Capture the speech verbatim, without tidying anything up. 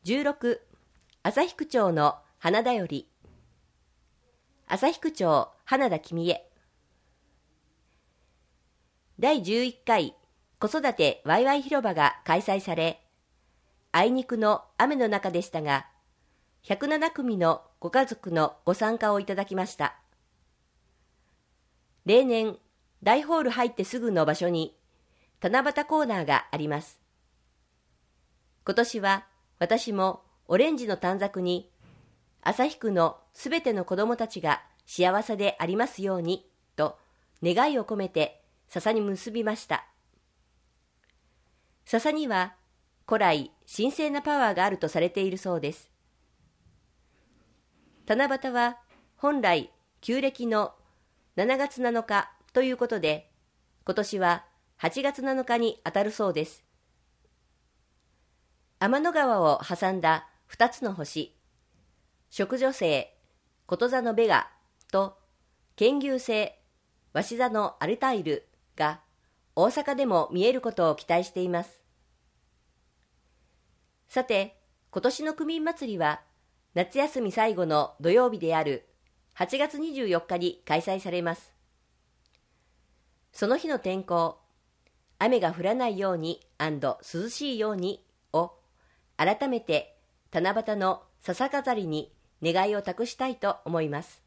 じゅうろく、旭区長の花だより。旭区長花田君へ。だいじゅういっかい子育てワイワイ広場が開催され、あいにくの雨の中でしたが、ひゃくななくみのご家族のご参加をいただきました。例年、大ホール入ってすぐの場所に七夕コーナーがあります。今年は私もオレンジの短冊に、旭区のすべての子どもたちが幸せでありますようにと願いを込めて笹に結びました。笹には古来神聖なパワーがあるとされているそうです。七夕は本来旧暦のしちがつなのかということで、今年ははちがつなのかにあたるそうです。天の川を挟んだ二つの星、食女星、こと座のベガと剣牛星、鷲座のアルタイルが大阪でも見えることを期待しています。さて、今年の区民祭りは夏休み最後の土曜日であるはちがつにじゅうよっかに開催されます。その日の天候、雨が降らないように&涼しいようにを改めて七夕の笹飾りに願いを託したいと思います。